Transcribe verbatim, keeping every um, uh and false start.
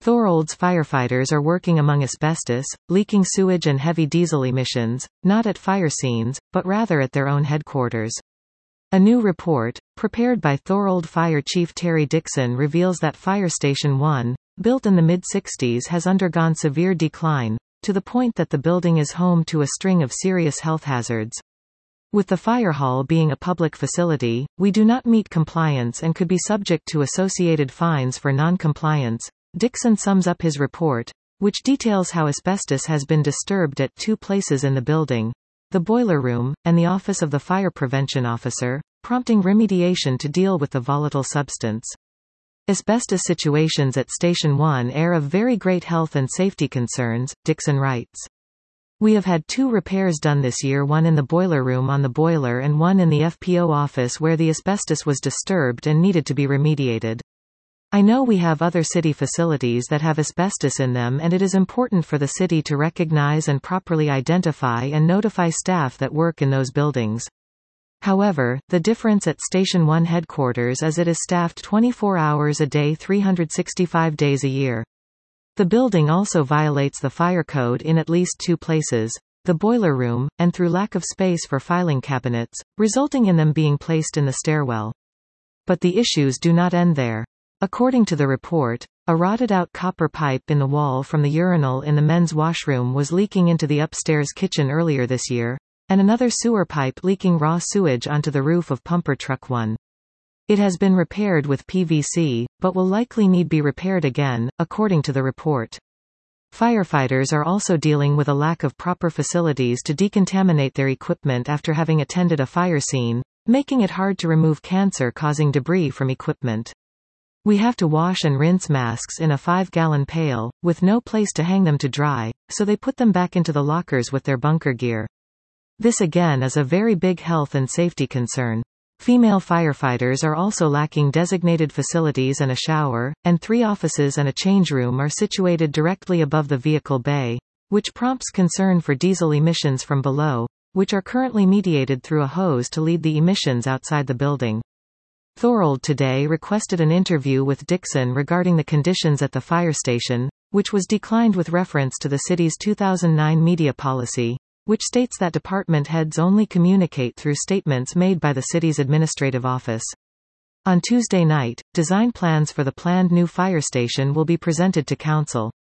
Thorold's firefighters are working among asbestos, leaking sewage and heavy diesel emissions, not at fire scenes, but rather at their own headquarters. A new report, prepared by Thorold Fire Chief Terry Dixon, reveals that Fire Station one, built in the mid sixties, has undergone severe decline, to the point that the building is home to a string of serious health hazards. With the fire hall being a public facility, we do not meet compliance and could be subject to associated fines for non-compliance. Dixon sums up his report, which details how asbestos has been disturbed at two places in the building, the boiler room, and the office of the fire prevention officer, prompting remediation to deal with the volatile substance. Asbestos situations at Station one are of very great health and safety concerns, Dixon writes. We have had two repairs done this year, one in the boiler room on the boiler and one in the F P O office where the asbestos was disturbed and needed to be remediated. I know we have other city facilities that have asbestos in them, and it is important for the city to recognize and properly identify and notify staff that work in those buildings. However, the difference at Station one headquarters is it is staffed twenty-four hours a day, three hundred sixty-five days a year. The building also violates the fire code in at least two places, the boiler room, and through lack of space for filing cabinets, resulting in them being placed in the stairwell. But the issues do not end there. According to the report, a rotted-out copper pipe in the wall from the urinal in the men's washroom was leaking into the upstairs kitchen earlier this year, and another sewer pipe leaking raw sewage onto the roof of pumper truck one. It has been repaired with P V C, but will likely need be repaired again, according to the report. Firefighters are also dealing with a lack of proper facilities to decontaminate their equipment after having attended a fire scene, making it hard to remove cancer-causing debris from equipment. We have to wash and rinse masks in a five-gallon pail, with no place to hang them to dry, so they put them back into the lockers with their bunker gear. This again is a very big health and safety concern. Female firefighters are also lacking designated facilities and a shower, and three offices and a change room are situated directly above the vehicle bay, which prompts concern for diesel emissions from below, which are currently mediated through a hose to lead the emissions outside the building. Thorold today requested an interview with Dixon regarding the conditions at the fire station, which was declined with reference to the city's two thousand nine media policy, which states that department heads only communicate through statements made by the city's administrative office. On Tuesday night, design plans for the planned new fire station will be presented to council.